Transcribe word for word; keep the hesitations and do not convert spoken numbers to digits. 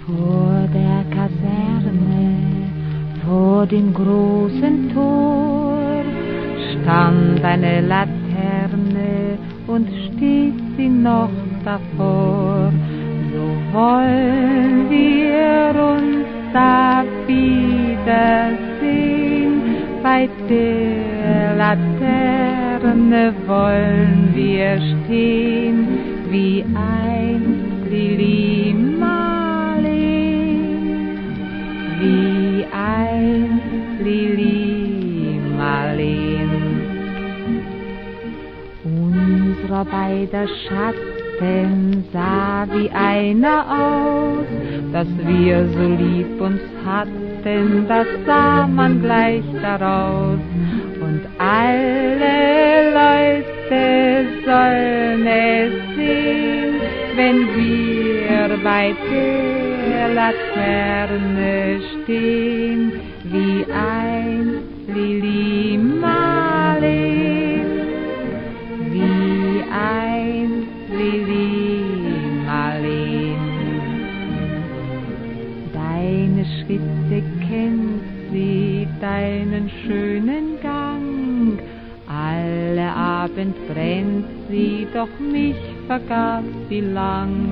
Vor der Kaserne, vor dem großen Tor, stand eine Laterne und steht sie noch davor. So wollen wir uns da wiedersehen, bei der Laterne wollen wir stehen, wie einst Lili Marleen, wie einst Lili Marleen. Unser beider Schatten sah wie einer aus, dass wir so lieb uns hatten, das sah man gleich daraus. Und alle Leute sollen es sehen, wenn wir bei der Laterne stehen, wie einst Lili Marleen, wie einst Lili Marleen. Deine Schritte kennt sie, deinen schönen Gang, alle Abend brennt sie, doch mich vergaß sie lang.